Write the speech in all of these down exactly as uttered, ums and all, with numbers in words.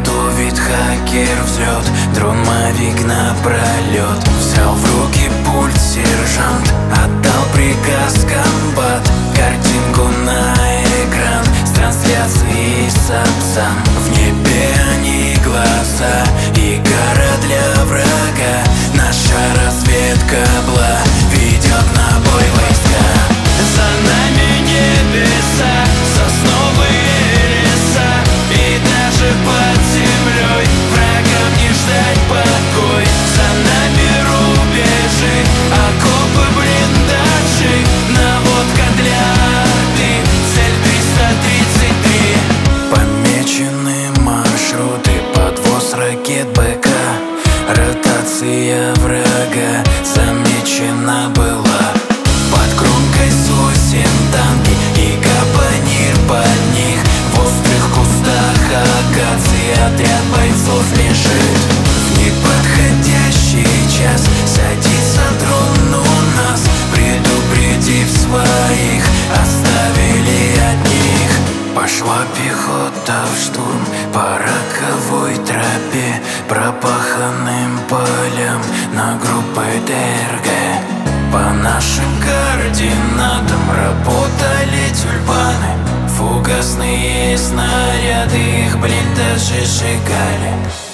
готовит хакер взлет, дронмовик напролет. Взял в руки пульт сержант, отдал приказ комбат. Картинку на экран с трансляцией Сапсан. В небе они глаза и гора для врага. Наша разведка бла ведет на бой войска. За нами небеса, сосновые леса, и даже под землей врагам не ждать покой. За нами рубежи, окопы, блиндажи, наводка для арты, цель триста тридцать три. Помечены маршруты, подвоз ракет БК. Ротация врага замечена была. Под кромкой сосен танки и капонир под них. В острых кустах акации отряд бойцов лежит. В неподходящий час садится дрон у нас. Предупредив своих, оставили одних. Пошла пехота в штурм по роковой тропе, пропаханным полям на группы ДРГ. По нашим координатам работали тюльпаны. Фугасные снаряды их блиндажи сжигали.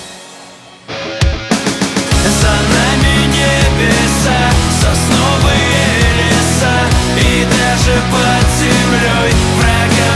За нами небеса, сосновые леса, и даже под землей врага